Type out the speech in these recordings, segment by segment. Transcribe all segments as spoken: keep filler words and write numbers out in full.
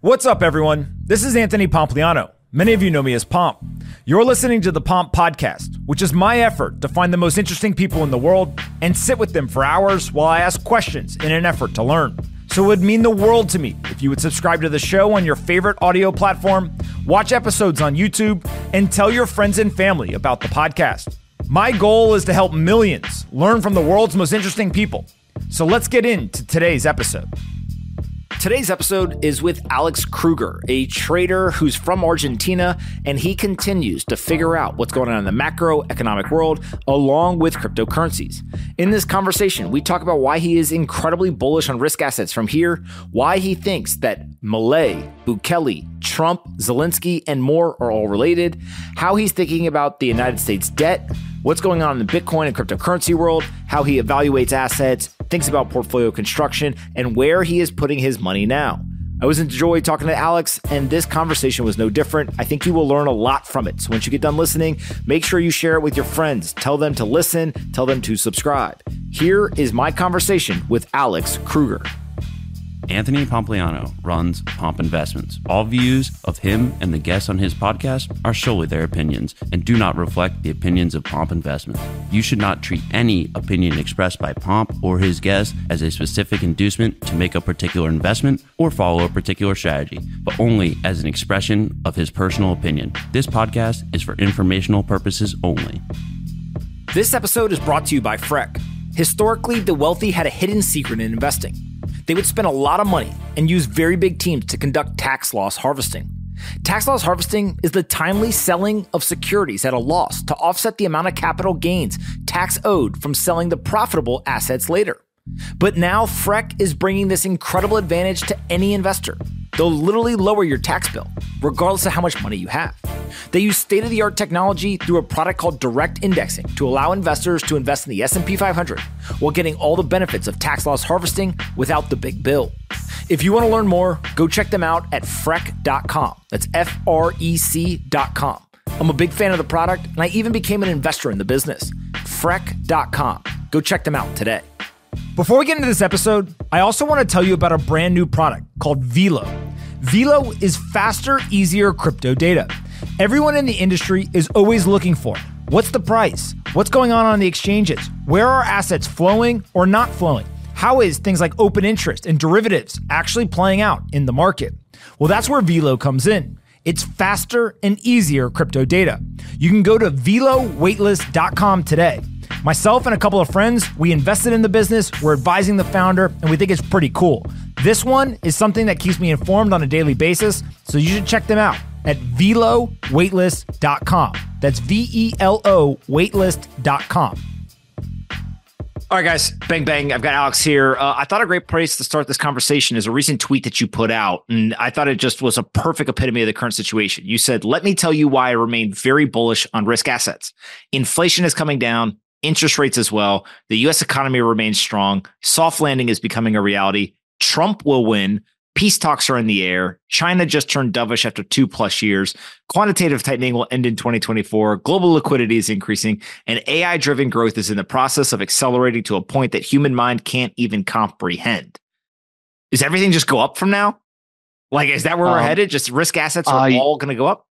What's up, everyone? This is Anthony Pompliano. Many of you know me as Pomp. You're listening to the Pomp Podcast, which is my effort to find the most interesting people in the world and sit with them for hours while I ask questions in an effort to learn. So it would mean the world to me if you would subscribe to the show on your favorite audio platform, watch episodes on YouTube, and tell your friends and family about the podcast. My goal is to help millions learn from the world's most interesting people. So let's get into today's episode. Today's episode is with Alex Kruger, a trader who's from Argentina, and he continues to figure out what's going on in the macroeconomic world along with cryptocurrencies. In this conversation, we talk about why he is incredibly bullish on risk assets from here, why he thinks that Milei, Bukele, Trump, Zelensky, and more are all related, how he's thinking about the United States debt, what's going on in the Bitcoin and cryptocurrency world, how he evaluates assets, thinks about portfolio construction, and where he is putting his money now. I always enjoy talking to Alex, and this conversation was no different. I think you will learn a lot from it. So once you get done listening, make sure you share it with your friends. Tell them to listen. Tell them to subscribe. Here is my conversation with Alex Kruger. Anthony Pompliano runs Pomp Investments. All views of him and the guests on his podcast are solely their opinions and do not reflect the opinions of Pomp Investments. You should not treat any opinion expressed by Pomp or his guests as a specific inducement to make a particular investment or follow a particular strategy, but only as an expression of his personal opinion. This podcast is for informational purposes only. This episode is brought to you by Freck. Historically, the wealthy had a hidden secret in investing. They would spend a lot of money and use very big teams to conduct tax loss harvesting. Tax loss harvesting is the timely selling of securities at a loss to offset the amount of capital gains tax owed from selling the profitable assets later. But now Freck is bringing this incredible advantage to any investor. They'll literally lower your tax bill, regardless of how much money you have. They use state-of-the-art technology through a product called direct indexing to allow investors to invest in the S and P five hundred while getting all the benefits of tax loss harvesting without the big bill. If you want to learn more, go check them out at freck dot com. That's F R E C dot com. I'm a big fan of the product, and I even became an investor in the business. freck dot com. Go check them out today. Before we get into this episode, I also want to tell you about a brand new product called Velo. Velo is faster, easier crypto data. Everyone in the industry is always looking for what's the price? What's going on on the exchanges? Where are assets flowing or not flowing? How is things like open interest and derivatives actually playing out in the market? Well, that's where Velo comes in. It's faster and easier crypto data. You can go to velo waitlist dot com today. Myself and a couple of friends, we invested in the business, we're advising the founder, and we think it's pretty cool. This one is something that keeps me informed on a daily basis, so you should check them out at velo waitlist dot com. That's V E L O waitlist dot com. All right, guys, bang, bang. I've got Alex here. Uh, I thought a great place to start this conversation is a recent tweet that you put out, and I thought it just was a perfect epitome of the current situation. You said, "Let me tell you why I remain very bullish on risk assets. Inflation is coming down, interest rates as well. The U S economy remains strong. Soft landing is becoming a reality. Trump will win. Peace talks are in the air. China just turned dovish after two plus years. Quantitative tightening will end in twenty twenty-four. Global liquidity is increasing, and A I-driven growth is in the process of accelerating to a point that human mind can't even comprehend." Does everything just go up from now? Like, is that where um, we're headed? Just risk assets are I, all going to go up?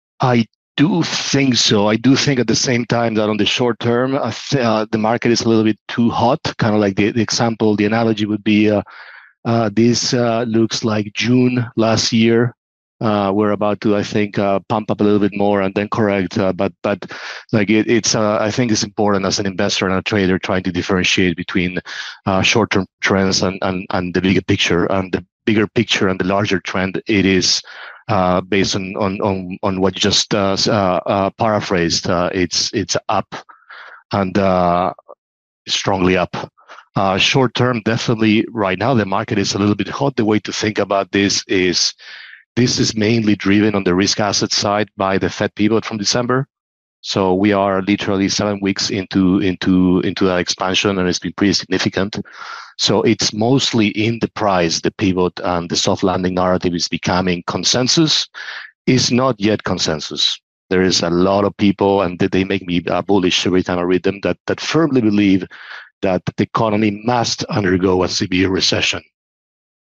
I do think so. I do think at the same time that on the short term, uh, uh, the market is a little bit too hot. Kind of like the, the example, the analogy would be, uh, uh, this uh, looks like June last year. Uh, we're about to, I think, uh, pump up a little bit more and then correct. Uh, but but like it, it's, uh, I think it's important as an investor and a trader trying to differentiate between uh, short-term trends and, and and the bigger picture. And the bigger picture and the larger trend, it is uh, based on on on on what you just uh, uh, uh, paraphrased. Uh, it's it's up and uh, strongly up. Uh, short term, definitely right now the market is a little bit hot. The way to think about this is. This is mainly driven on the risk asset side by the Fed pivot from December. So we are literally seven weeks into into into that expansion, and it's been pretty significant. So it's mostly in the price, the pivot, and the soft landing narrative is becoming consensus. Is not yet consensus. There is a lot of people, and they make me uh, bullish every time I read them, that that firmly believe that the economy must undergo a severe recession.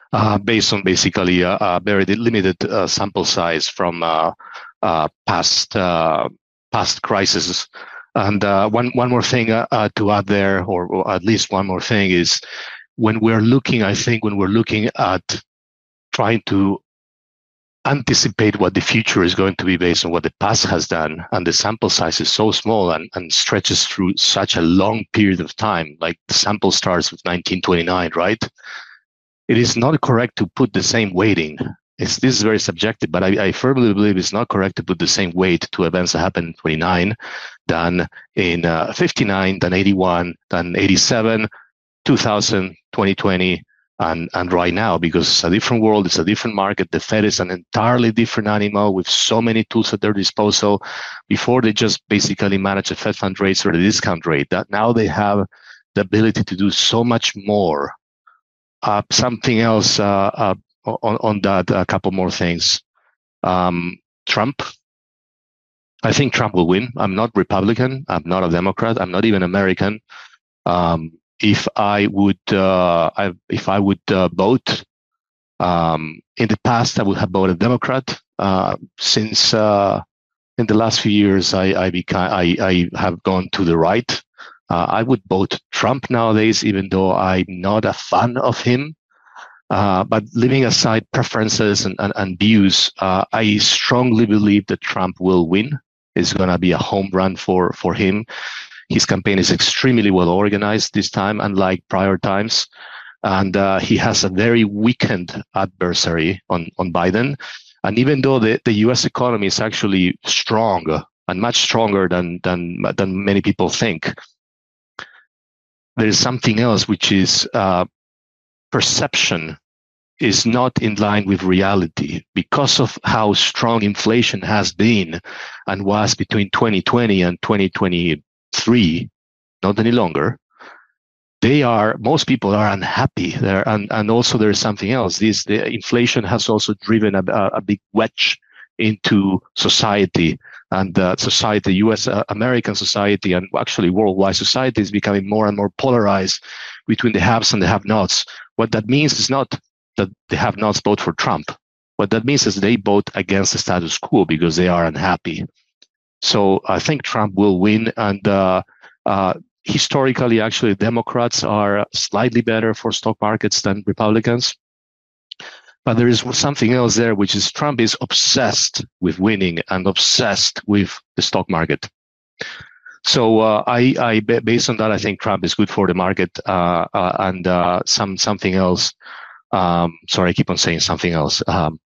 uh, based on basically a, a very limited uh, sample size from uh, uh, past uh, past crises. And uh, one one more thing uh, uh, to add there, or, or at least one more thing, is when we're looking, I think when we're looking at trying to anticipate what the future is going to be based on what the past has done, and the sample size is so small and, and stretches through such a long period of time, like the sample starts with nineteen twenty-nine, right? It is not correct to put the same weighting. It's, this is very subjective, but I, I firmly believe it's not correct to put the same weight to events that happened in twenty-nine than in uh, fifty-nine, than eighty-one, than eighty-seven, two thousand, twenty twenty, and, and right now, because it's a different world, it's a different market. The Fed is an entirely different animal with so many tools at their disposal. Before, they just basically manage the Fed fund rates or the discount rate. That now they have the ability to do so much more. Uh, something else uh, uh, on, on that, a couple more things. Um, Trump. I think Trump will win. I'm not Republican. I'm not a Democrat. I'm not even American. Um, if I would, uh, I, if I would uh, vote, um, in the past I would have voted Democrat. Uh, since uh, in the last few years, I I, become, I I have gone to the right. Uh, I would vote Trump nowadays, even though I'm not a fan of him. Uh, but leaving aside preferences and, and, and views, uh, I strongly believe that Trump will win. It's going to be a home run for, for him. His campaign is extremely well organized this time, unlike prior times. And uh, he has a very weakened adversary on, on Biden. And even though the, the U S economy is actually strong and much stronger than, than, than many people think, there is something else, which is uh, perception is not in line with reality because of how strong inflation has been and was between twenty twenty and twenty twenty-three, not any longer. They are, most people are unhappy there. And, and also there is something else. This, the inflation has also driven a, a big wedge into society. And uh, society, U S, uh, American society, and actually worldwide society is becoming more and more polarized between the haves and the have-nots. What that means is not that the have-nots vote for Trump. What that means is they vote against the status quo because they are unhappy. So I think Trump will win. And uh, uh, historically, actually, Democrats are slightly better for stock markets than Republicans. But there is something else there, which is Trump is obsessed with winning and obsessed with the stock market. So uh, I, I, based on that, I think Trump is good for the market. Uh, uh, and uh, some something else. Um, sorry, I keep on saying something else. Um,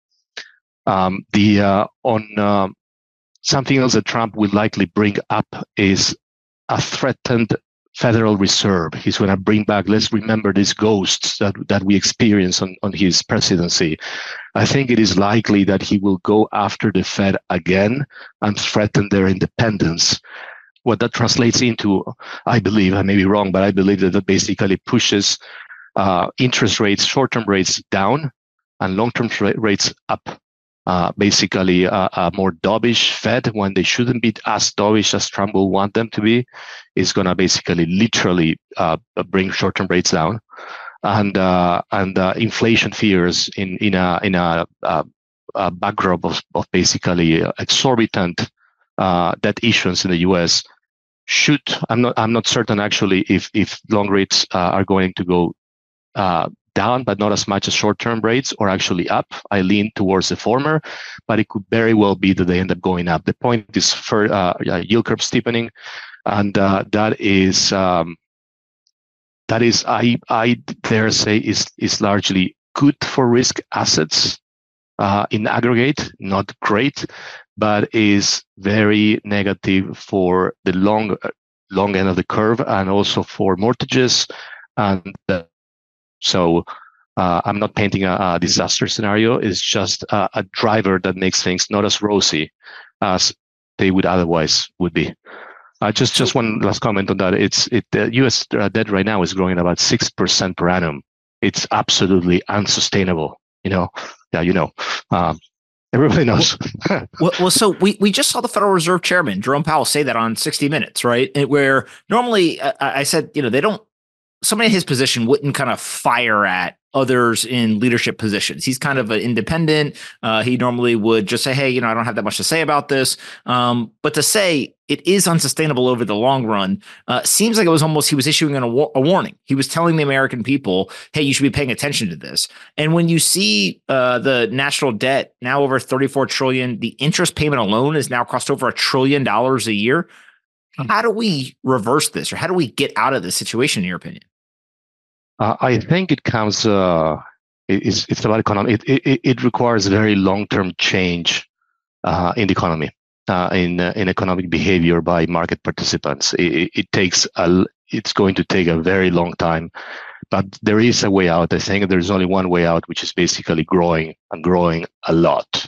um, the uh, on uh, something else that Trump will likely bring up is a threatened Federal Reserve. He's going to bring back, let's remember these ghosts that, that we experienced on, on his presidency. I think it is likely that he will go after the Fed again and threaten their independence. What that translates into, I believe, I may be wrong, but I believe that that basically pushes uh, interest rates, short-term rates down and long-term rates up. Uh, basically, uh, a more dovish Fed, when they shouldn't be as dovish as Trump will want them to be, is going to basically literally uh, bring short-term rates down, and uh, and uh, inflation fears in in a in a, a, a backdrop of, of basically exorbitant uh, debt issuance in the U S should I'm not I'm not certain actually if if long rates uh, are going to go Uh, down, but not as much as short-term rates, or actually up. I lean towards the former, but it could very well be that they end up going up. The point is for uh, yield curve steepening, and uh, that is um, that is I I dare say is is largely good for risk assets uh, in aggregate, not great, but is very negative for the long long end of the curve and also for mortgages. And uh, so uh, I'm not painting a, a disaster scenario. It's just a, a driver that makes things not as rosy as they would otherwise would be. Uh, just just one last comment on that. It's it the U S debt right now is growing at about six percent per annum. It's absolutely unsustainable. You know, yeah, you know. Um, Everybody knows. well, well, so we, we just saw the Federal Reserve Chairman, Jerome Powell, say that on sixty minutes, right? Where normally I, I said, you know, they don't somebody in his position wouldn't kind of fire at others in leadership positions. He's kind of an independent. Uh, he normally would just say, hey, you know, I don't have that much to say about this. Um, but to say it is unsustainable over the long run uh, seems like it was almost he was issuing an, a, a warning. He was telling the American people, hey, you should be paying attention to this. And when you see uh, the national debt now over thirty-four trillion dollars, the interest payment alone is now cost over a trillion dollars a year. How do we reverse this, or how do we get out of this situation, in your opinion? Uh, I think it comes, uh, it's, it's about economy. It, it, it requires very long-term change uh, in the economy, uh, in uh, in economic behavior by market participants. It, it takes a, it's going to take a very long time, but there is a way out. I think there's only one way out, which is basically growing and growing a lot.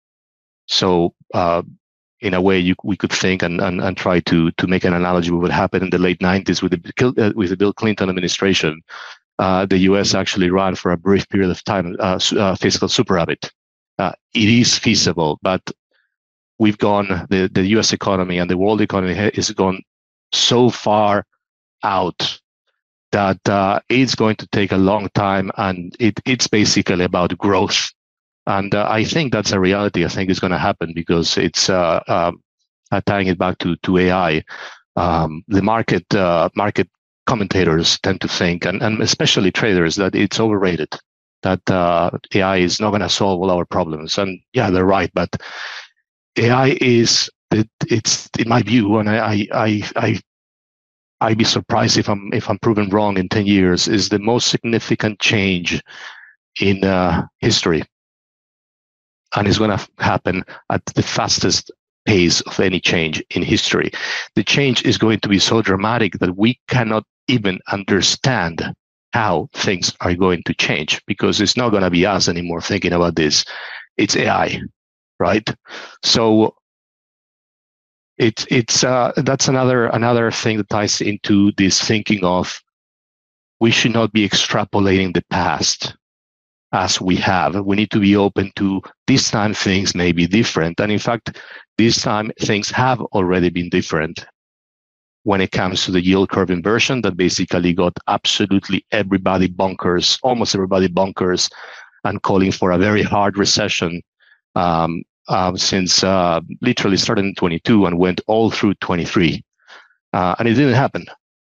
So, uh, in a way, you, we could think and, and, and try to to make an analogy with what happened in the late nineties with the uh, with the Bill Clinton administration. Uh, the U S actually ran for a brief period of time uh, uh, fiscal superávit. Uh, it is feasible, but we've gone the the U S economy and the world economy has gone so far out that uh, it's going to take a long time, and it it's basically about growth. And uh, I think that's a reality. I think it's going to happen because it's uh, uh, tying it back to to A I. Um, the market uh, market commentators tend to think, and, and especially traders, that it's overrated. That uh, A I is not going to solve all our problems. And yeah, they're right. But A I is it, it's in my view, and I I I I'd be surprised if I'm if I'm proven wrong in ten years. Is the most significant change in uh, history. And it's going to happen at the fastest pace of any change in history. The change is going to be so dramatic that we cannot even understand how things are going to change, because it's not going to be us anymore thinking about this. It's A I, right? So it's it's uh, that's another another thing that ties into this thinking of we should not be extrapolating the past as we have. We need to be open to this time things may be different. And in fact, this time things have already been different when it comes to the yield curve inversion that basically got absolutely everybody bonkers, almost everybody bonkers, and calling for a very hard recession um, uh, since uh, literally started in twenty-two and went all through twenty-three. Uh, and it didn't happen.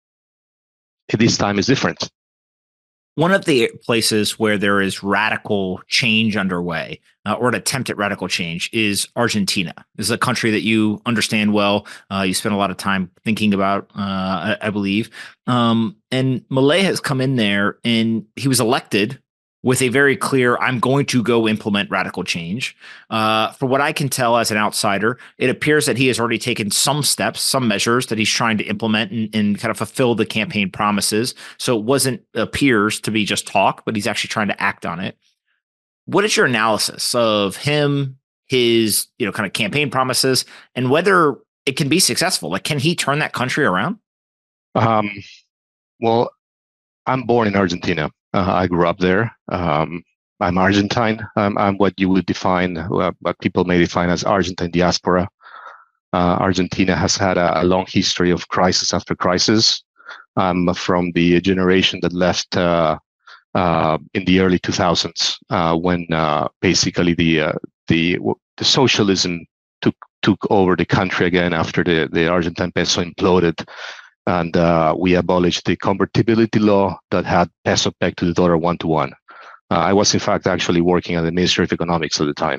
This time is different. One of the places where there is radical change underway, uh, or an attempt at radical change, is Argentina. This is a country that you understand well. Uh, you spend a lot of time thinking about, uh, I, I believe. Um, and Milei has come in there, and he was elected with a very clear, I'm going to go implement radical change. Uh, for what I can tell as an outsider, it appears that he has already taken some steps, some measures that he's trying to implement and, and kind of fulfill the campaign promises. So it wasn't appears to be just talk, but he's actually trying to act on it. What is your analysis of him, his, you know, kind of campaign promises, and whether it can be successful? Like, can he turn that country around? Um, well, I'm born in Argentina. Uh, I grew up there. Um, I'm Argentine. I'm, I'm what you would define, uh, what people may define as Argentine diaspora. Uh, Argentina has had a, a long history of crisis after crisis. I'm from the generation that left uh, uh, in the early two thousands, uh, when uh, basically the uh, the the socialism took took over the country again after the the Argentine peso imploded. And uh, we abolished the convertibility law that had peso pegged to the dollar one to one. Uh, I was, in fact, actually working at the Ministry of Economics at the time.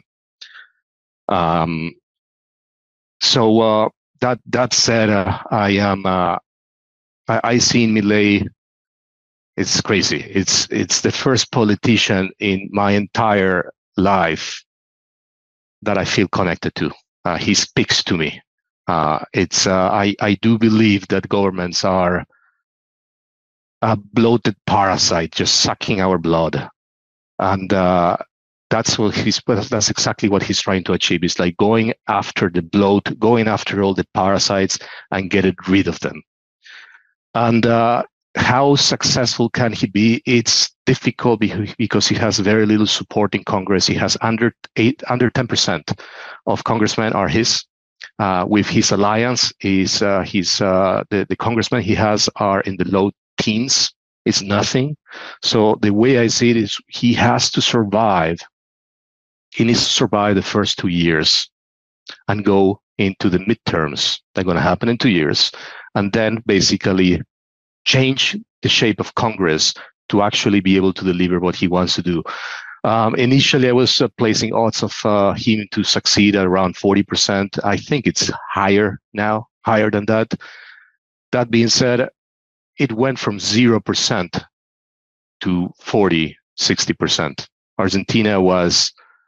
Um, so uh, that that said, uh, I am uh, I, I see in Milei. It's crazy. It's it's the first politician in my entire life that I feel connected to. Uh, he speaks to me. Uh, it's uh, I, I do believe that governments are a bloated parasite just sucking our blood, and uh, that's what he's that's exactly what he's trying to achieve. It's like going after the bloat, going after all the parasites and get rid of them. And uh, how successful can he be? It's difficult because he has very little support in Congress. He has under eight under ten percent of congressmen are his. Uh, with his alliance, is uh, his uh, the, the congressmen he has are in the low teens It's nothing. So the way I see it is he has to survive. He needs to survive the first two years and go into the midterms. They're going to happen in two years. And then basically change the shape of Congress to actually be able to deliver what he wants to do. Um, initially, I was uh, placing odds of uh, him to succeed at around forty percent. I think it's higher now, higher than that. That being said, it went from zero percent to forty, sixty percent. Argentina was,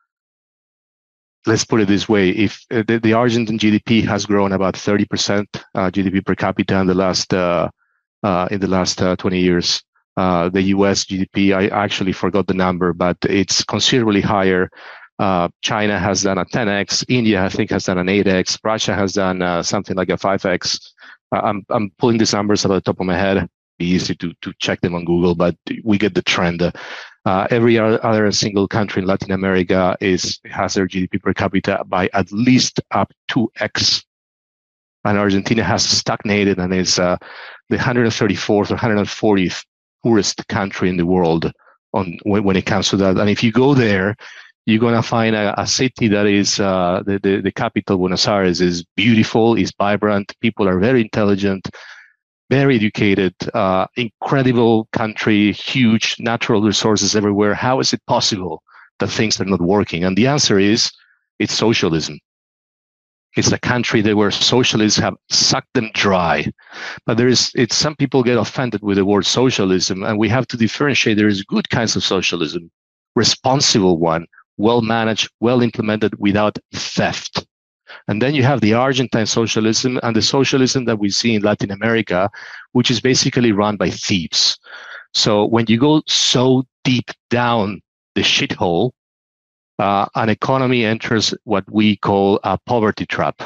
let's put it this way, if uh, the, the Argentine G D P has grown about thirty percent uh, G D P per capita in the last uh, uh, in the last uh, twenty years. Uh, the U S G D P, I actually forgot the number, but it's considerably higher. Uh, China has done a ten x. India, I think, has done an eight x. Russia has done uh, something like a five x. Uh, I'm I'm pulling these numbers out of the top of my head. It'd be easy to to check them on Google, but we get the trend. Uh, every other single country in Latin America is has their G D P per capita by at least up two x. And Argentina has stagnated and is uh, the one hundred thirty-fourth or one hundred fortieth poorest country in the world on when, when it comes to that. And if you go there, you're going to find a, a city that is uh, the, the the capital, Buenos Aires, is beautiful, is vibrant. People are very intelligent, very educated, uh, incredible country, huge natural resources everywhere. How is it possible that things are not working? And the answer is, it's socialism. It's a country that where socialists have sucked them dry. But there is, it's some people get offended with the word socialism, and we have to differentiate. There is good kinds of socialism, responsible one, well managed, well implemented, without theft. And then you have the Argentine socialism and the socialism that we see in Latin America, which is basically run by thieves. So when you go so deep down the shithole, uh, an economy enters what we call a poverty trap.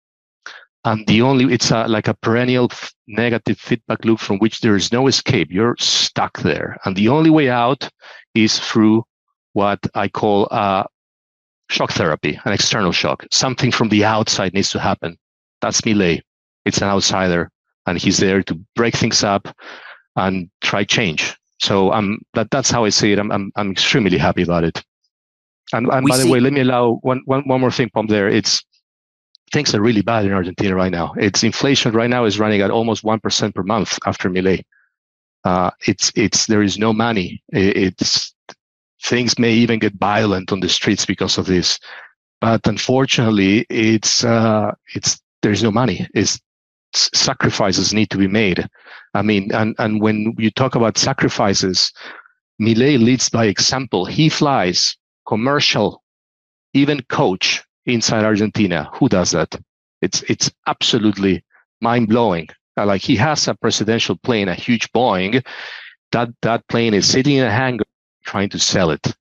And the only, it's a, like a perennial f- negative feedback loop from which there is no escape. You're stuck there. And the only way out is through what I call uh, shock therapy, an external shock. Something from the outside needs to happen. That's Milei. It's an outsider, and he's there to break things up and try change. So um, that that's how I see it. I'm I'm, I'm extremely happy about it. And, and by see- the way, let me allow one, one, one more thing, Pom, there. It's things are really bad in Argentina right now. It's inflation right now is running at almost one percent per month after Milei. Uh, it's it's there is no money. It's things may even get violent on the streets because of this, but unfortunately, it's uh, it's there's no money. It's sacrifices need to be made. I mean, and and when you talk about sacrifices, Milei leads by example. He flies commercial, even coach inside Argentina. Who does that? It's it's absolutely mind blowing. Uh, like he has a presidential plane, a huge Boeing. That that plane is sitting in a hangar, trying to sell it.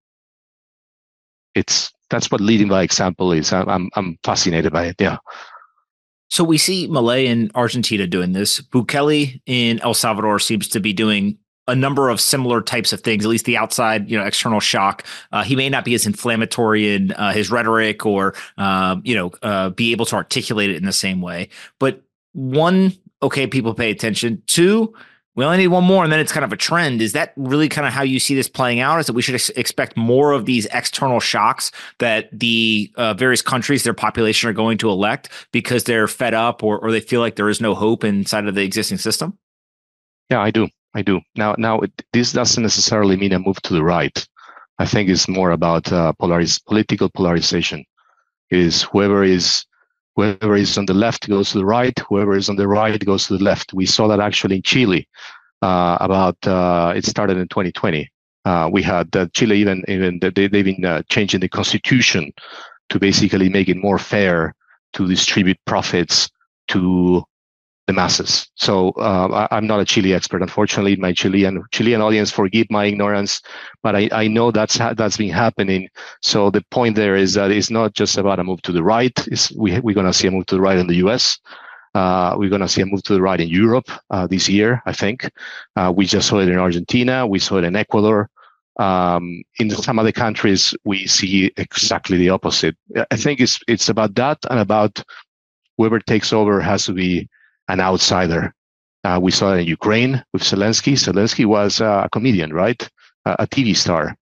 It's that's what leading by example is. I'm I'm, I'm fascinated by it. Yeah. So we see Milei in Argentina doing this. Bukele in El Salvador seems to be doing a number of similar types of things, at least the outside, you know, external shock. Uh, he may not be as inflammatory in uh, his rhetoric or, uh, you know, uh, be able to articulate it in the same way. But one, okay, people pay attention. Two, we only need one more, and then it's kind of a trend. Is that really kind of how you see this playing out? Is that we should ex- expect more of these external shocks that the uh, various countries, their population are going to elect because they're fed up or, or they feel like there is no hope inside of the existing system? Yeah, I do. I do. Now, now it, this doesn't necessarily mean a move to the right. I think it's more about uh, polariz- political polarization. It is whoever is whoever is on the left goes to the right. Whoever is on the right goes to the left. We saw that actually in Chile. Uh, about uh, it started in twenty twenty. Uh, we had uh, Chile even even they, they've been uh, changing the constitution to basically make it more fair to distribute profits to the masses. So uh, I, I'm not a Chile expert, unfortunately. My Chilean Chilean audience, forgive my ignorance, but I, I know that's ha- that's been happening. So the point there is that it's not just about a move to the right. It's, we we're going to see a move to the right in the U S. Uh, we're going to see a move to the right in Europe uh, this year, I think. Uh, we just saw it in Argentina. We saw it in Ecuador. Um, in some other countries, we see exactly the opposite. I think it's it's about that and about whoever takes over has to be an outsider. Uh, we saw it in Ukraine with Zelensky. Zelensky was uh, a comedian, right? Uh, a T V star.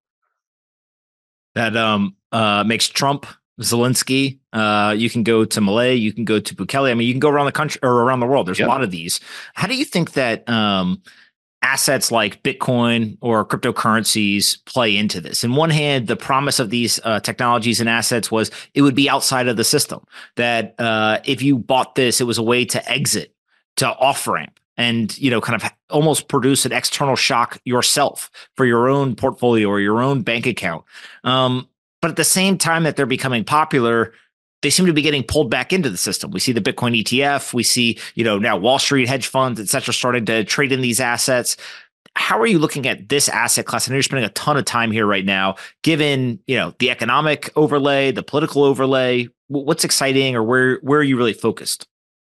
That um, uh, makes Trump, Zelensky. Uh, you can go to Malay. You can go to Bukele. I mean, you can go around the country or around the world. There's yep. a lot of these. How do you think that um, assets like Bitcoin or cryptocurrencies play into this? In one hand, the promise of these uh, technologies and assets was it would be outside of the system, that uh, if you bought this, it was a way to exit, to off-ramp, and, you know, kind of almost produce an external shock yourself for your own portfolio or your own bank account. Um, but at the same time that they're becoming popular, they seem to be getting pulled back into the system. We see the Bitcoin E T F. We see, you know, now Wall Street hedge funds, et cetera, starting to trade in these assets. How are you looking at this asset class? I know you're spending a ton of time here right now, given, you know, the economic overlay, the political overlay. What's exciting, or where, where are you really focused?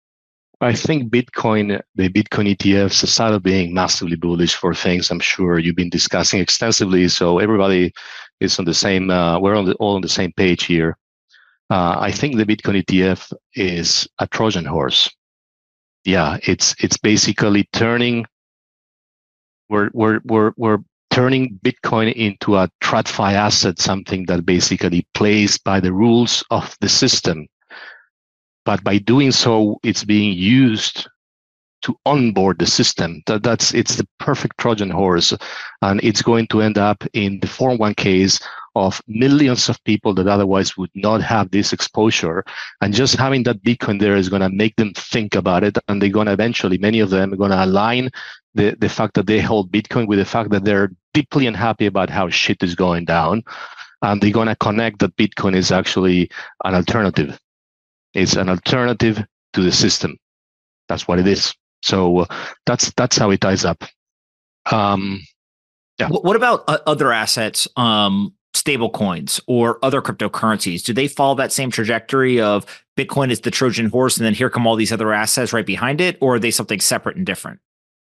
I think Bitcoin, the Bitcoin E T Fs, started being massively bullish for things I'm sure you've been discussing extensively. So everybody is on the same, uh, we're on the, all on the same page here. Uh, I think the Bitcoin E T F is a Trojan horse. Yeah, it's it's basically turning, we're we're we're we're turning Bitcoin into a TradFi asset, something that basically plays by the rules of the system. But by doing so, it's being used to onboard the system. That, that's it's the perfect Trojan horse, and it's going to end up in the four oh one Ks of millions of people that otherwise would not have this exposure. And just having that Bitcoin there is going to make them think about it, and they're going to eventually, many of them are going to align the, the fact that they hold Bitcoin with the fact that they're deeply unhappy about how shit is going down, and they're going to connect that Bitcoin is actually an alternative. It's an alternative to the system. That's what it is. So uh, that's that's how it ties up. Um, yeah. What about uh, other assets, um, stable coins or other cryptocurrencies? Do they follow that same trajectory of Bitcoin is the Trojan horse, and then here come all these other assets right behind it, or are they something separate and different?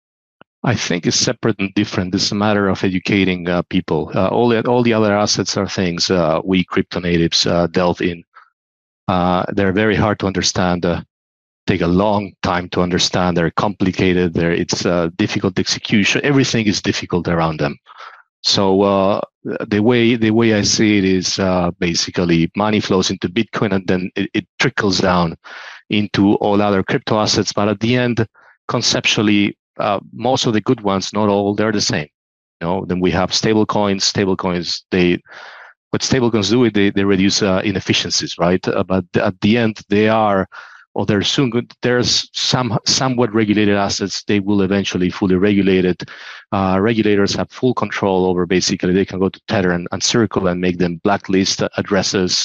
I think it's separate and different. It's a matter of educating uh, people. Uh, all the all the other assets are things uh, we crypto natives uh, delve in. Uh, they're very hard to understand. Uh, take a long time to understand. They're complicated. They're, it's uh, difficult execution. Everything is difficult around them. So uh, the way the way I see it is uh, basically money flows into Bitcoin, and then it, it trickles down into all other crypto assets. But at the end, conceptually, uh, most of the good ones, not all, they're the same. You know, then we have stable coins. Stable coins, they what stablecoins do, they they reduce uh, inefficiencies, right? Uh, but at the end, they are, or they're soon good. There's some somewhat regulated assets. They will eventually fully regulated. Uh, regulators have full control over. Basically, they can go to Tether and, and Circle and make them blacklist addresses.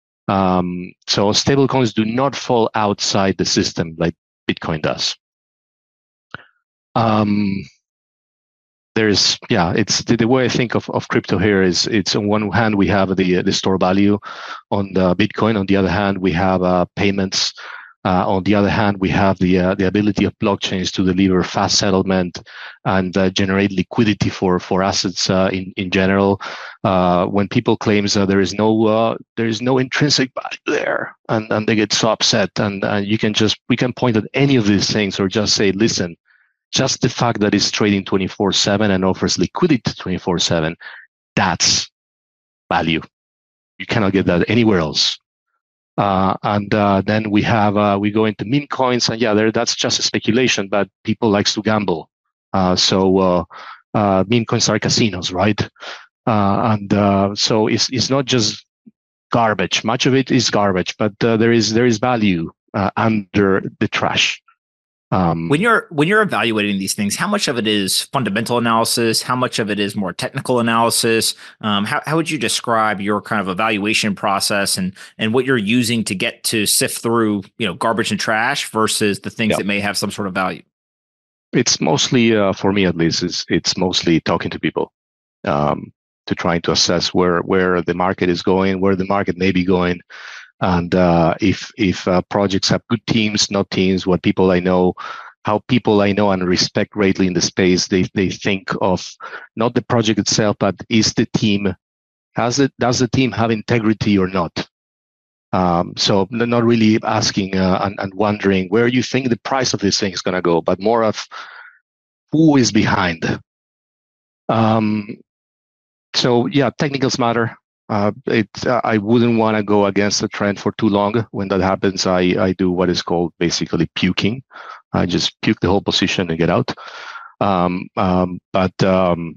Um, so stablecoins do not fall outside the system like Bitcoin does. Um, There's, yeah, it's the, the way I think of, of crypto here is it's on one hand, we have the the store value on the Bitcoin. On the other hand, we have uh, payments. Uh, on the other hand, we have the uh, the ability of blockchains to deliver fast settlement and uh, generate liquidity for for assets uh, in in general. Uh, when people claims uh, there is no uh, there is no intrinsic value there, and, and they get so upset, and, and you can just we can point at any of these things or just say, listen, just the fact that it's trading twenty-four seven and offers liquidity twenty-four seven, that's value. You cannot get that anywhere else. Uh, and uh, then we have uh, we go into meme coins, and yeah, there that's just a speculation, but people likes to gamble. Uh, so uh, uh, meme coins are casinos, right? Uh, and uh, so it's it's not just garbage. Much of it is garbage, but uh, there is there is value uh, under the trash. Um, when you're when you're evaluating these things, how much of it is fundamental analysis? How much of it is more technical analysis? Um, how how would you describe your kind of evaluation process and and what you're using to get to sift through, you know, garbage and trash versus the things yeah. that may have some sort of value? It's mostly uh, for me at least. It's it's mostly talking to people, um, to trying to assess where where the market is going, where the market may be going. And uh, if if uh, projects have good teams, not teams, what people I know, how people I know and respect greatly in the space, they they think of not the project itself, but is the team, has it does the team have integrity or not? Um, so not really asking uh, and, and wondering where you think the price of this thing is going to go, but more of who is behind. Um, so yeah, technicals matter. Uh, it uh, I wouldn't want to go against the trend for too long. When that happens, I I do what is called basically puking. I just puke the whole position and get out. Um, um, but um,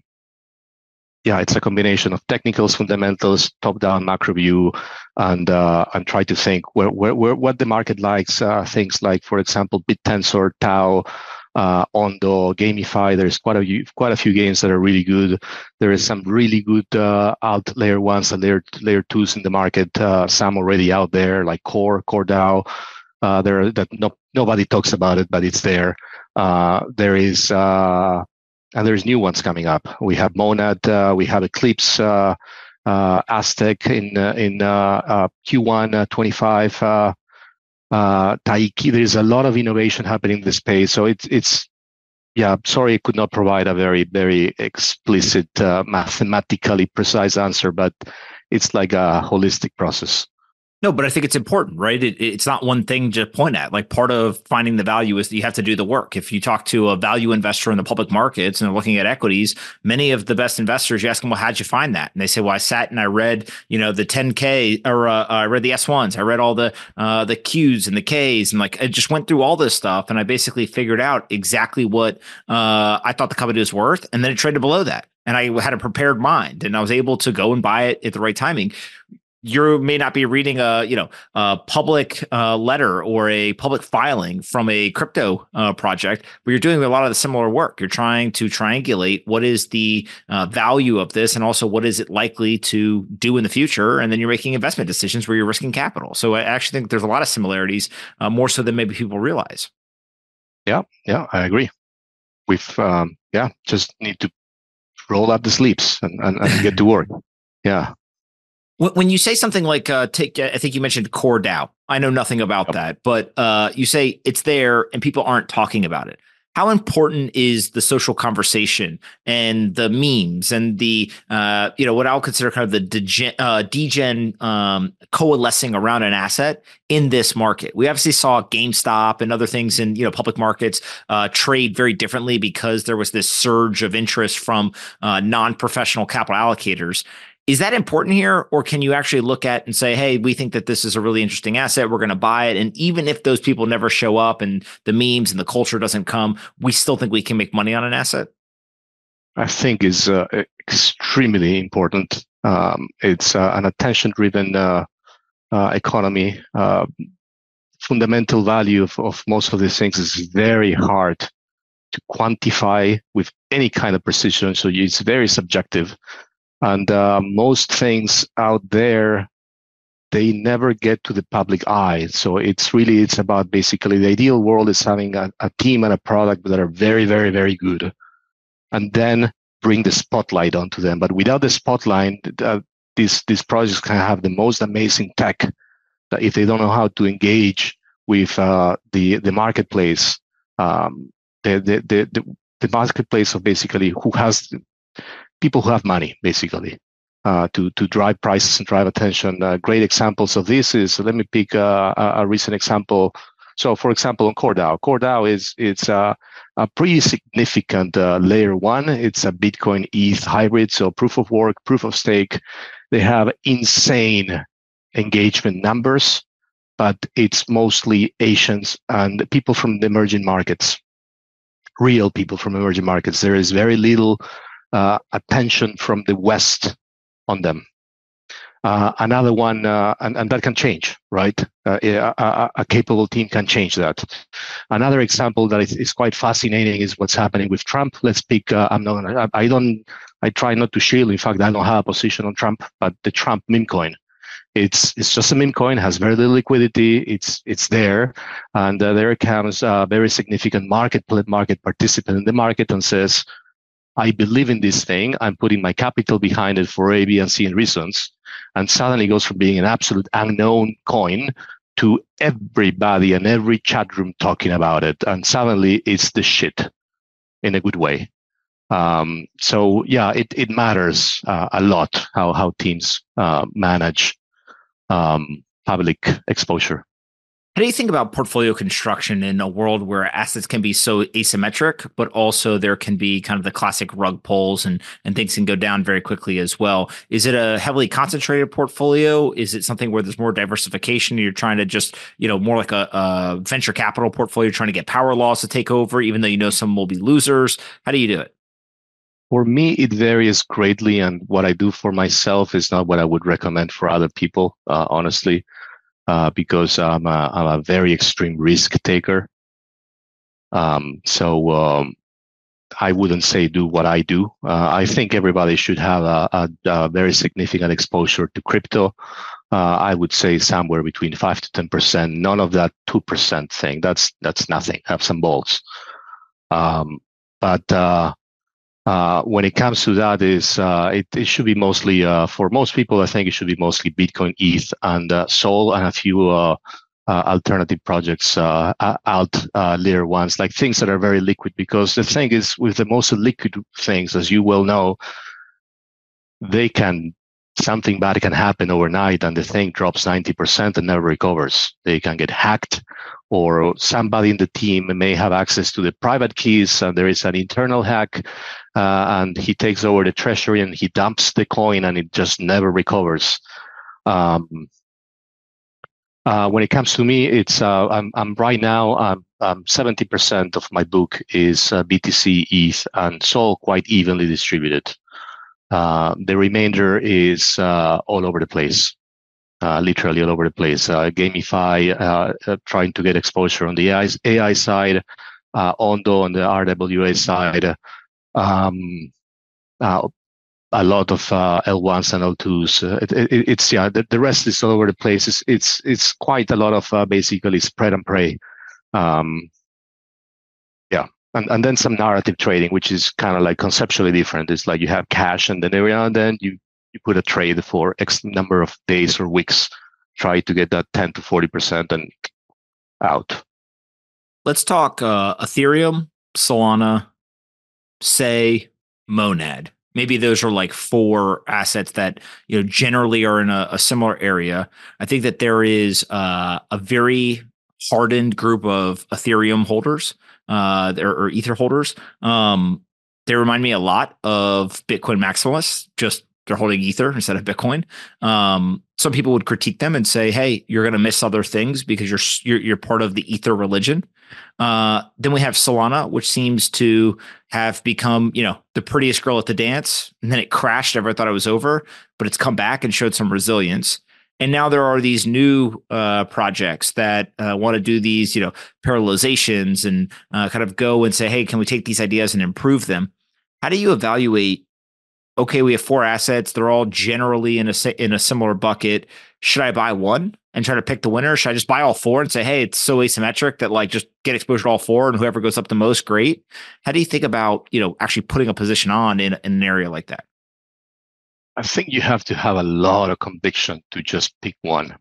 yeah, it's a combination of technicals, fundamentals, top-down macro view, and uh, and try to think where, where, where what the market likes. Uh, things like, for example, BitTensor, Tau, uh, Ondo, Gamify. There's quite a few, quite a few games that are really good. There is some really good uh, out layer ones and layer layer twos in the market. Uh, some already out there, like Core, Core DAO. Uh, there that no, nobody talks about it, but it's there. Uh, there is. Uh, And there's new ones coming up. We have Monad, uh, we have Eclipse, uh, uh, Aztec in uh, in uh, uh, Q one uh, twenty-five, uh, uh, Taiki. There's a lot of innovation happening in this space. So it's it's yeah. Sorry, I could not provide a very very explicit, uh, mathematically precise answer, but it's like a holistic process. No, but I think it's important, right? It, it's not one thing to point at. Like part of finding the value is that you have to do the work. If you talk to a value investor in the public markets and they're looking at equities, many of the best investors, you ask them, well, how'd you find that? And they say, well, I sat and I read, you know, the ten K or uh, I read the S ones. I read all the uh, the Qs and the Ks. And like, I just went through all this stuff and I basically figured out exactly what uh, I thought the company was worth. And then it traded below that. And I had a prepared mind and I was able to go and buy it at the right timing. You may not be reading a, you know, a public uh, letter or a public filing from a crypto uh, project, but you're doing a lot of the similar work. You're trying to triangulate what is the uh, value of this and also what is it likely to do in the future. And then you're making investment decisions where you're risking capital. So I actually think there's a lot of similarities, uh, more so than maybe people realize. Yeah, yeah, I agree. We've, um, yeah, just need to roll up the sleeves and, and, and get to work. Yeah. When you say something like, uh, take, I think you mentioned Core DAO. I know nothing about yep. that, but uh, you say it's there and people aren't talking about it. How important is the social conversation and the memes and the, uh, you know, what I'll consider kind of the degen, uh, degen um, coalescing around an asset in this market? We obviously saw GameStop and other things in, you know, public markets uh, trade very differently because there was this surge of interest from uh, non-professional capital allocators. Is that important here? Or can you actually look at and say, hey, we think that this is a really interesting asset. We're going to buy it. And even if those people never show up and the memes and the culture doesn't come, we still think we can make money on an asset? I think is uh, extremely important. Um, it's uh, an attention-driven uh, uh, economy. Uh, fundamental value of, of most of these things is very hard to quantify with any kind of precision. So it's very subjective. And uh, most things out there, they never get to the public eye. So it's really, it's about basically the ideal world is having a, a team and a product that are very, very, very good. And then bring the spotlight onto them. But without the spotlight, uh, these, these projects can have the most amazing tech that if they don't know how to engage with uh, the, the marketplace, um, the, the, the, the, the marketplace of basically who has people who have money, basically, uh, to to drive prices and drive attention. Uh, great examples of this is, so let me pick uh, a, a recent example. So, for example, on Core DAO, Core DAO is it's uh, a pretty significant uh, layer one. It's a Bitcoin E T H hybrid, so proof of work, proof of stake. They have insane engagement numbers, but it's mostly Asians and people from the emerging markets, real people from emerging markets. There is very little Uh, attention from the West on them. Uh, another one, uh, and, and that can change, right? Uh, a, a, a capable team can change that. Another example that is, is quite fascinating is what's happening with Trump. Let's pick, uh, I'm not gonna, I don't, I try not to shield. In fact, I don't have a position on Trump, but the Trump meme coin. It's it's just a meme coin, has very little liquidity. It's it's there, and uh, there comes a very significant market market participant in the market and says, I believe in this thing. I'm putting my capital behind it for A, B, and C reasons. And suddenly goes from being an absolute unknown coin to everybody and every chat room talking about it. And suddenly it's the shit in a good way. Um, so yeah, it, it matters uh, a lot how, how teams uh, manage um, public exposure. How do you think about portfolio construction in a world where assets can be so asymmetric, but also there can be kind of the classic rug pulls and, and things can go down very quickly as well? Is it a heavily concentrated portfolio? Is it something where there's more diversification? You're trying to just, you know, more like a, a venture capital portfolio, trying to get power laws to take over, even though you know some will be losers? How do you do it? For me, it varies greatly. And what I do for myself is not what I would recommend for other people, uh, honestly. Uh, because I'm a, I'm a very extreme risk taker. Um, so um, I wouldn't say do what I do. Uh, I think everybody should have a, a, a very significant exposure to crypto. Uh, I would say somewhere between five to ten percent. None of that two percent thing. That's that's nothing. Have some balls. Um, but uh, Uh, when it comes to that, is uh, it, it should be mostly uh, for most people. I think it should be mostly Bitcoin, E T H, and uh, Sol, and a few uh, uh, alternative projects uh, out uh, layer ones, like things that are very liquid. Because the thing is, with the most liquid things, as you well know, they can something bad can happen overnight, and the thing drops ninety percent and never recovers. They can get hacked, or somebody in the team may have access to the private keys, and there is an internal hack. Uh, and he takes over the treasury and he dumps the coin and it just never recovers. Um, uh, when it comes to me, it's uh, I'm, I'm right now I'm, I'm seventy percent of my book is uh, B T C, E T H, and Sol, quite evenly distributed. Uh, the remainder is uh, all over the place, uh, literally all over the place. Uh, Gamify, uh, uh, trying to get exposure on the A I, A I side, uh, Ondo on the R W A side. Um, uh, a lot of uh, L ones and L twos. Uh, it, it, it's yeah. The, the rest is all over the place. It's it's, it's quite a lot of uh, basically spread and pray. Um, yeah, and and then some narrative trading, which is kind of like conceptually different. It's like you have cash, and then every now and then you you put a trade for X number of days or weeks, try to get that ten to forty percent and out. Let's talk uh, Ethereum, Solana, say Monad. Maybe those are like four assets that, you know, generally are in a, a similar area. I think that there is uh, a very hardened group of Ethereum holders uh, or, or Ether holders. Um, they remind me a lot of Bitcoin maximalists, just they're holding Ether instead of Bitcoin. Um, some people would critique them and say, hey, you're going to miss other things because you're, you're, you're part of the Ether religion. Uh, then we have Solana, which seems to have become, you know, the prettiest girl at the dance. And then it crashed. Everyone thought it was over, but it's come back and showed some resilience. And now there are these new uh, projects that uh, want to do these, you know, parallelizations and uh, kind of go and say, hey, can we take these ideas and improve them? How do you evaluate, okay, we have four assets. They're all generally in a in a similar bucket. Should I buy one and try to pick the winner? Should I just buy all four and say, hey, it's so asymmetric that like just get exposure to all four and whoever goes up the most, great? How do you think about, you know, actually putting a position on in, in an area like that? I think you have to have a lot of conviction to just pick one.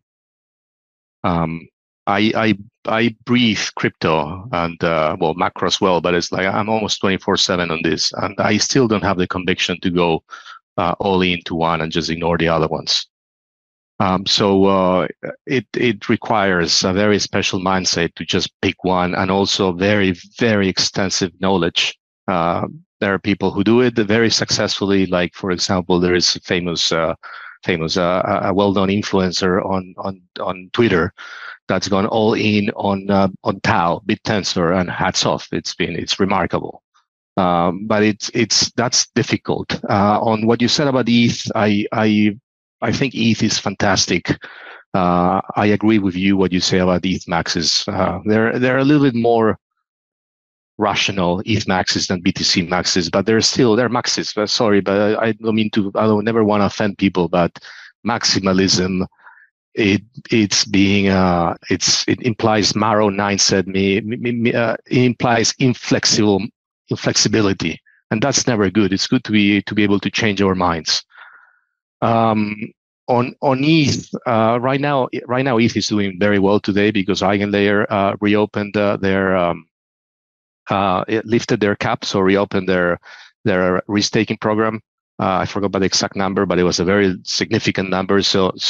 Um, I I I breathe crypto and uh, well macro as well, but it's like I'm almost twenty-four seven on this, and I still don't have the conviction to go uh, all into one and just ignore the other ones. Um, so uh, it it requires a very special mindset to just pick one, and also very very extensive knowledge. Uh, there are people who do it very successfully. Like for example, there is a famous uh, famous uh, a well-known influencer on on on Twitter that's gone all in on uh, on Tau, BitTensor, and hats off. It's been it's remarkable. Um, but it's it's that's difficult. Uh, on what you said about E T H, I I I think E T H is fantastic. Uh, I agree with you what you say about E T H maxes. Uh, they're they're a little bit more rational E T H maxes than B T C maxes, but they're still they're maxes. But sorry, but I, I don't mean to. I don't never want to offend people, but maximalism. It it's being uh it's it implies Maro nine said me, me, me uh, it implies inflexible inflexibility, and that's never good. It's good to be to be able to change our minds. Um, on on E T H uh, right now right now E T H is doing very well today because Eigenlayer uh, reopened uh, their um, uh, it lifted their cap, so reopened their their restaking program. Uh, I forgot about the exact number, but it was a very significant number. So, so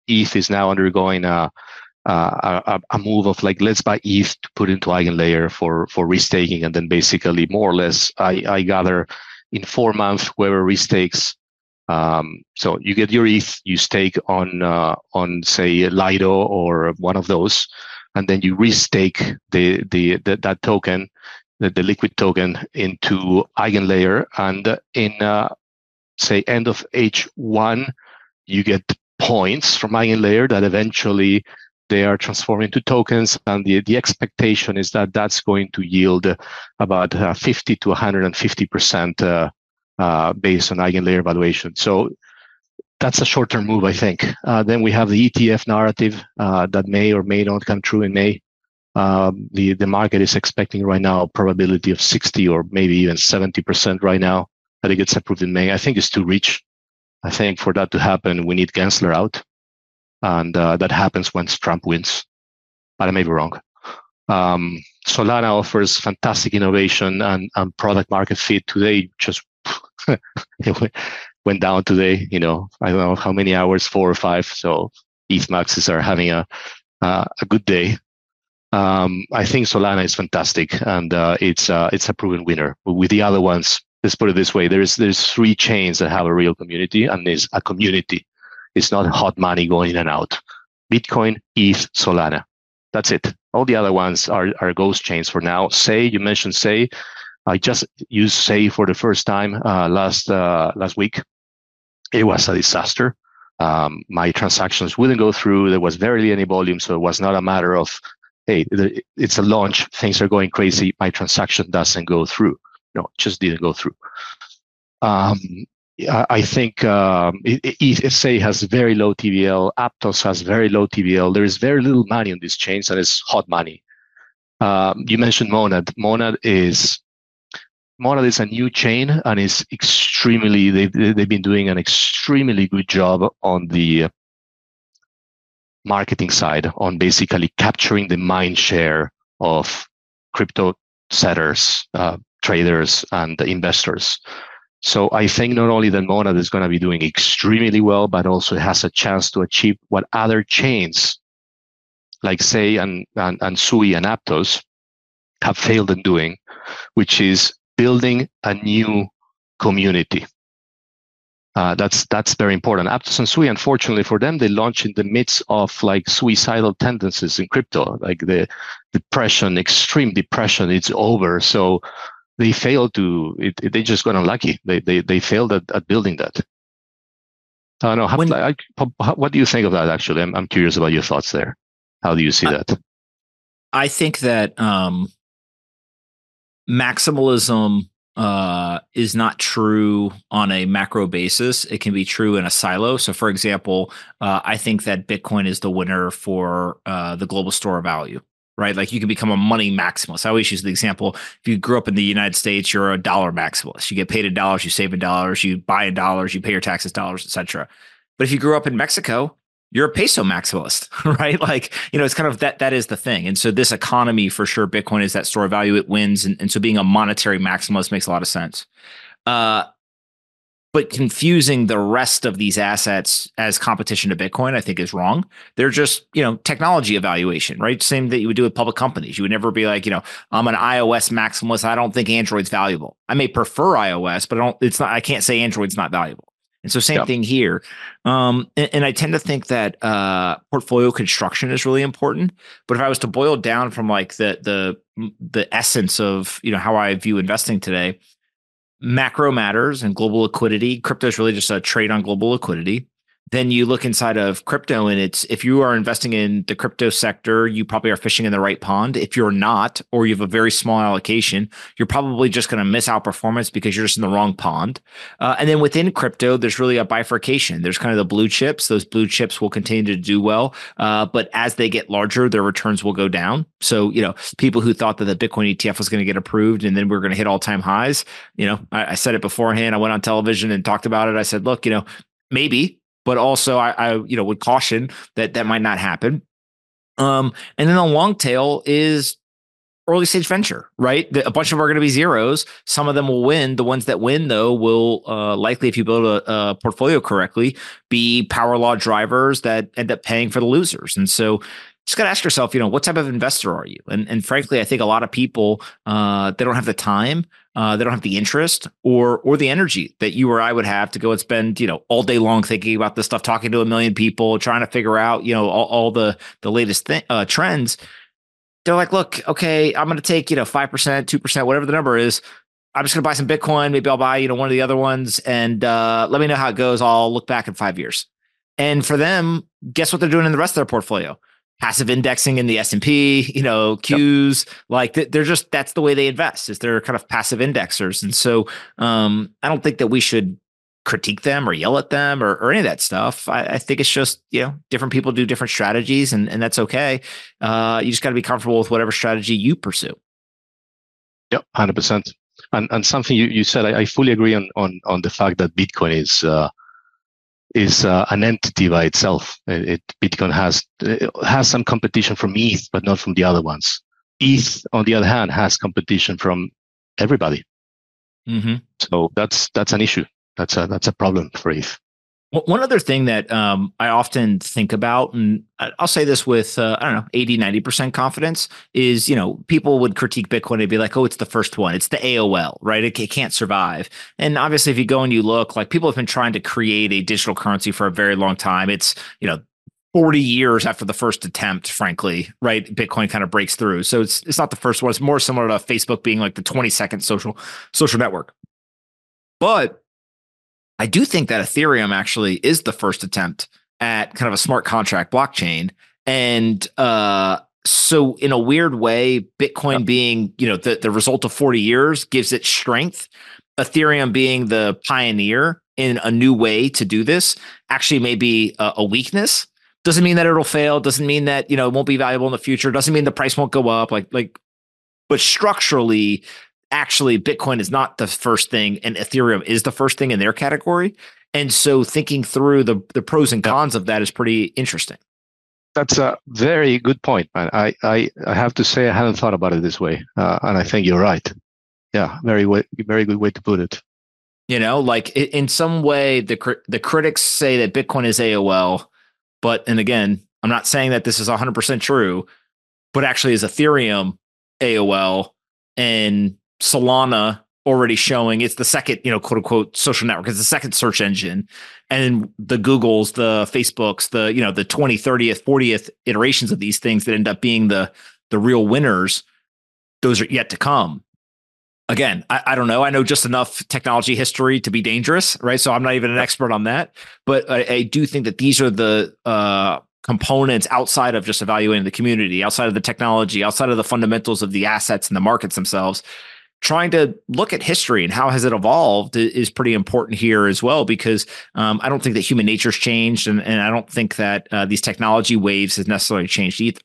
E T H is now undergoing a, a, a move of like, let's buy E T H to put into EigenLayer for, for restaking. And then basically more or less, I, I gather in four months, whoever restakes, um, so you get your E T H, you stake on, uh, on say Lido or one of those, and then you restake the, the, the that token, the, the liquid token into EigenLayer. And in, uh, say, end of H one, you get points from EigenLayer that eventually they are transformed into tokens. And the, the expectation is that that's going to yield about uh, fifty to one hundred fifty percent uh, uh, based on EigenLayer valuation. So that's a short-term move, I think. Uh, then we have the E T F narrative uh, that may or may not come true in May. Uh, the, the market is expecting right now a probability of sixty or maybe even seventy percent right now that it gets approved in May. I think it's too rich. I think for that to happen, we need Gensler out. And uh, that happens once Trump wins. But I may be wrong. Um, Solana offers fantastic innovation and, and product market fit. Today, just it went down today. You know, I don't know how many hours, four or five. So E T H maxes are having a uh, a good day. Um, I think Solana is fantastic, and uh, it's uh, it's a proven winner. With the other ones, let's put it this way: there's there's three chains that have a real community, and there's a community. It's not hot money going in and out. Bitcoin, E T H, Solana. That's it. All the other ones are, are ghost chains for now. Say, you mentioned Say. I just used Say for the first time uh, last uh, last week. It was a disaster. Um, my transactions wouldn't go through. There was barely any volume, so it was not a matter of, hey, it's a launch. Things are going crazy. My transaction doesn't go through. No, it just didn't go through. Um, I think um, E T H has very low T V L. Aptos has very low T V L. There is very little money on these chains, and it's hot money. Um, you mentioned Monad. Monad is Monad is a new chain, and is extremely. They've they've been doing an extremely good job on the marketing side, on basically capturing the mind share of crypto setters, uh, traders, and investors. So I think not only that Monad is going to be doing extremely well, but also has a chance to achieve what other chains, like Say and, and, and Sui and Aptos, have failed in doing, which is building a new community. Uh, that's that's very important. Aptos and Sui, unfortunately for them, they launched in the midst of like suicidal tendencies in crypto, like the depression, extreme depression. It's over. So they failed to. It, it, they just got unlucky. They they they failed at, at building that. I don't know. How, when, I, how, what do you think of that? Actually, I'm I'm curious about your thoughts there. How do you see I, that? I think that um, maximalism uh, is not true on a macro basis. It can be true in a silo. So, for example, uh, I think that Bitcoin is the winner for uh, the global store of value. Right? Like you can become a money maximalist. I always use the example. If you grew up in the United States, you're a dollar maximalist. You get paid in dollars, you save in dollars, you buy in dollars, you pay your taxes dollars, et cetera. But if you grew up in Mexico, you're a peso maximalist, right? Like, you know, it's kind of that, that is the thing. And so this economy, for sure, Bitcoin is that store of value, it wins. And, and so being a monetary maximalist makes a lot of sense. Uh, But confusing the rest of these assets as competition to Bitcoin, I think, is wrong. They're just, you know, technology evaluation, right? Same that you would do with public companies. You would never be like, you know, I'm an iOS maximalist. I don't think Android's valuable. I may prefer iOS, but I don't. It's not. I can't say Android's not valuable. And so same yeah. thing here. Um, and, and I tend to think that uh, portfolio construction is really important. But if I was to boil down from like the the the essence of, you know, how I view investing today, macro matters and global liquidity. Crypto is really just a trade on global liquidity. Then you look inside of crypto, and it's, if you are investing in the crypto sector, you probably are fishing in the right pond. If you're not, or you have a very small allocation, you're probably just going to miss out performance because you're just in the wrong pond. Uh, and then within crypto, there's really a bifurcation. There's kind of the blue chips. Those blue chips will continue to do well, uh, but as they get larger, their returns will go down. So, you know, people who thought that the Bitcoin E T F was going to get approved and then we're going to hit all-time highs, you know, I, I said it beforehand. I went on television and talked about it. I said, look, you know, maybe. But also, I, I, you know, would caution that that might not happen. Um, and then the long tail is early stage venture, right? The, a bunch of them are going to be zeros. Some of them will win. The ones that win, though, will uh, likely, if you build a, a portfolio correctly, be power law drivers that end up paying for the losers. And so just got to ask yourself, you know, what type of investor are you? And and frankly, I think a lot of people, uh, they don't have the time, uh, they don't have the interest or or the energy that you or I would have to go and spend, you know, all day long thinking about this stuff, talking to a million people, trying to figure out, you know, all, all the the latest th- uh, trends. They're like, look, okay, I'm going to take, you know, five percent, two percent, whatever the number is. I'm just going to buy some Bitcoin. Maybe I'll buy, you know, one of the other ones and uh, let me know how it goes. I'll look back in five years. And for them, guess what they're doing in the rest of their portfolio? Passive indexing in the S and P, you know, Qs, yep. like they're just, that's the way they invest, is they're kind of passive indexers. And so um, I don't think that we should critique them or yell at them or, or any of that stuff. I, I think it's just, you know, different people do different strategies and, and that's okay. Uh, you just got to be comfortable with whatever strategy you pursue. Yep, one hundred percent. And and something you, you said, I, I fully agree on, on, on the fact that Bitcoin is, uh, is uh, an entity by itself. It, it Bitcoin has it has some competition from E T H, but not from the other ones. E T H, on the other hand, has competition from everybody. Mm-hmm. So that's that's an issue. That's a that's a problem for E T H. One other thing that um, I often think about, and I'll say this with, uh, I don't know, eighty, ninety percent confidence, is, you know, people would critique Bitcoin and be like, oh, it's the first one. It's the A O L, right? It, it can't survive. And obviously, if you go and you look, like people have been trying to create a digital currency for a very long time. It's, you know, forty years after the first attempt, frankly, right? Bitcoin kind of breaks through. So it's it's not the first one. It's more similar to Facebook being like the twenty-second social social network. But I do think that Ethereum actually is the first attempt at kind of a smart contract blockchain. And uh, so in a weird way, Bitcoin yep. being, you know, the, the result of forty years gives it strength. Ethereum being the pioneer in a new way to do this actually may be a, a weakness. Doesn't mean that it'll fail. Doesn't mean that, you know, it won't be valuable in the future. Doesn't mean the price won't go up. Like, like, but structurally, actually, Bitcoin is not the first thing and Ethereum is the first thing in their category. And so thinking through the, the pros and cons of that is pretty interesting. That's a very good point, man. I, I, I have to say I hadn't thought about it this way. Uh, and I think you're right. Yeah, very way, very good way to put it. You know, like in some way, the the critics say that Bitcoin is A O L. But, and again, I'm not saying that this is one hundred percent true, but actually is Ethereum A O L and Solana already showing it's the second, you know, quote unquote social network. It's the second search engine, and the Googles, the Facebooks, the, you know, the twentieth, thirtieth, fortieth iterations of these things that end up being the, the real winners. Those are yet to come. Again, I, I don't know. I know just enough technology history to be dangerous, right? So I'm not even an expert on that, but I, I do think that these are the, uh, components outside of just evaluating the community, outside of the technology, outside of the fundamentals of the assets and the markets themselves. Trying to look at history and how has it evolved is pretty important here as well, because um, I don't think that human nature's changed, and, and I don't think that uh, these technology waves has necessarily changed either.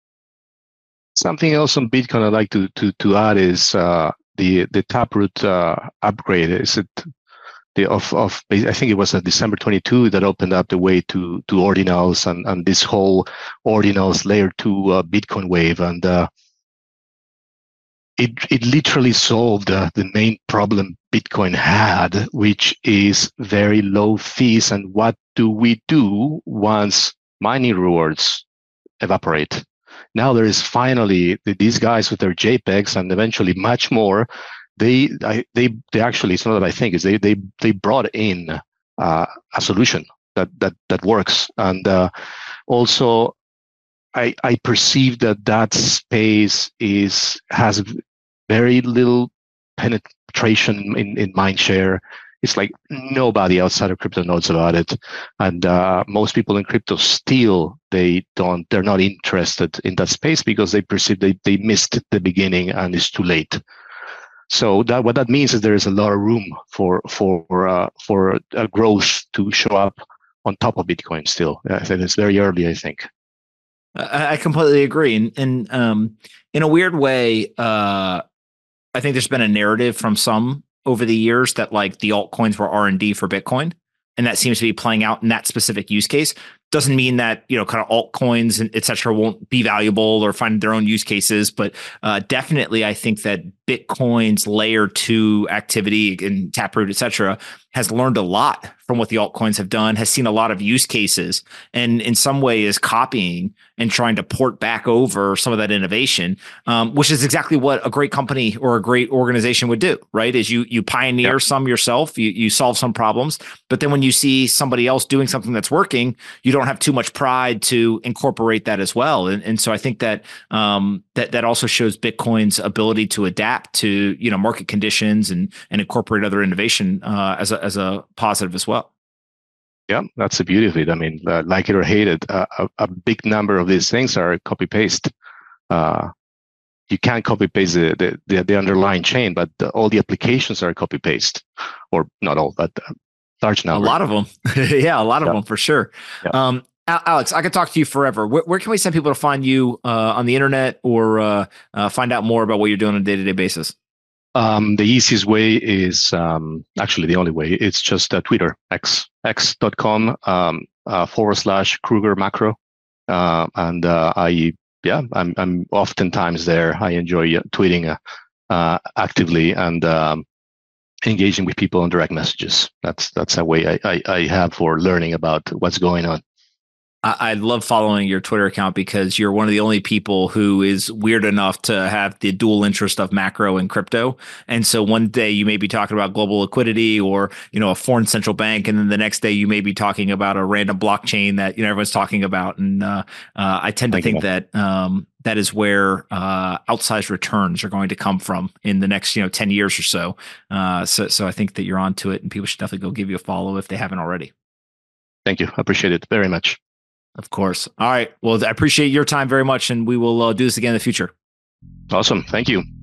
Something else on Bitcoin I'd like to to to add is uh, the the Taproot uh, upgrade. Is it the of of I think it was uh, December twenty-second that opened up the way to to ordinals and and this whole ordinals layer two uh, Bitcoin wave, and uh, It it literally solved uh, the main problem Bitcoin had, which is very low fees. And what do we do once mining rewards evaporate? Now there is finally these guys with their JPEGs and eventually much more. They I, they they actually, it's not that I think, is they they they brought in uh, a solution that that that works. And uh, also, I, I perceive that that space is has very little penetration in, in mindshare. It's like nobody outside of crypto knows about it. And uh, most people in crypto still, they don't, they're not interested in that space because they perceive they, they missed the beginning and it's too late. So that what that means is there is a lot of room for for uh, for uh, growth to show up on top of Bitcoin still. I think it's very early, I think. I completely agree. And, and um, in a weird way, uh, I think there's been a narrative from some over the years that like the altcoins were R and D for Bitcoin. And that seems to be playing out in that specific use case. Doesn't mean that, you know, kind of altcoins and et cetera won't be valuable or find their own use cases, but uh, definitely I think that Bitcoin's layer two activity and Taproot, et cetera, has learned a lot from what the altcoins have done, has seen a lot of use cases, and in some way is copying and trying to port back over some of that innovation, um, which is exactly what a great company or a great organization would do, right? Is you you pioneer yep. some yourself, you you solve some problems, but then when you see somebody else doing something that's working, you don't have too much pride to incorporate that as well. And, and so I think that um, that that also shows Bitcoin's ability to adapt to, you know, market conditions and and incorporate other innovation uh, as a as a positive as well. Yeah, that's the beauty of it. I mean, uh, like it or hate it, uh, a, a big number of these things are copy paste. Uh, you can't copy paste the, the the the underlying chain, but the, all the applications are copy paste, or not all, but uh, large number. A lot of them. yeah, a lot of yeah. them for sure. Yeah. Um, Alex, I could talk to you forever. Where, where can we send people to find you uh, on the internet or uh, uh, find out more about what you're doing on a day-to-day basis? Um, the easiest way is um, actually the only way. It's just uh, Twitter, x, x.com um, uh, forward slash Kruger macro. Uh, and uh, I, yeah, I'm, I'm oftentimes there. I enjoy tweeting uh, uh, actively and um, engaging with people on direct messages. That's, that's a way I, I, I have for learning about what's going on. I love following your Twitter account because you're one of the only people who is weird enough to have the dual interest of macro and crypto. And so one day you may be talking about global liquidity or, you know, a foreign central bank. And then the next day you may be talking about a random blockchain that, you know, everyone's talking about. And uh, uh, I tend to Thank think you. that um, that is where uh, outsized returns are going to come from in the next, you know, ten years or so. Uh, so, so I think that you're onto it and people should definitely go give you a follow if they haven't already. Thank you. I appreciate it very much. Of course. All right. Well, I appreciate your time very much, and we will uh, do this again in the future. Awesome. Thank you.